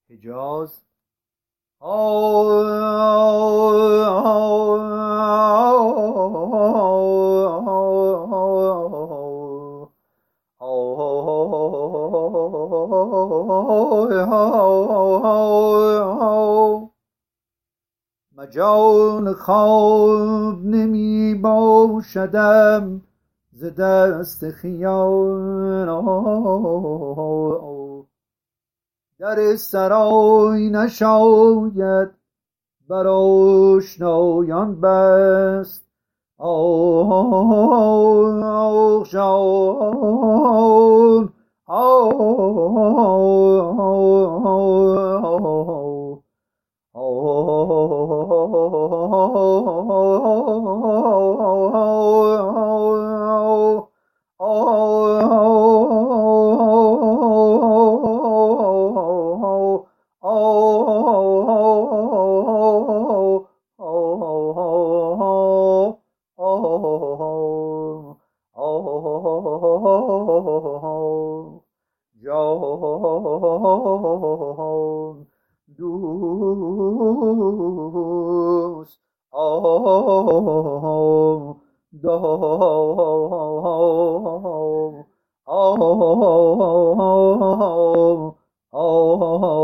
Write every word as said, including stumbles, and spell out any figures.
حجاز مجال خواب نمی باشدم ز دست خیال، در سرای نشاید بر آشنایان بست. آه جان دوست آه آه آه آه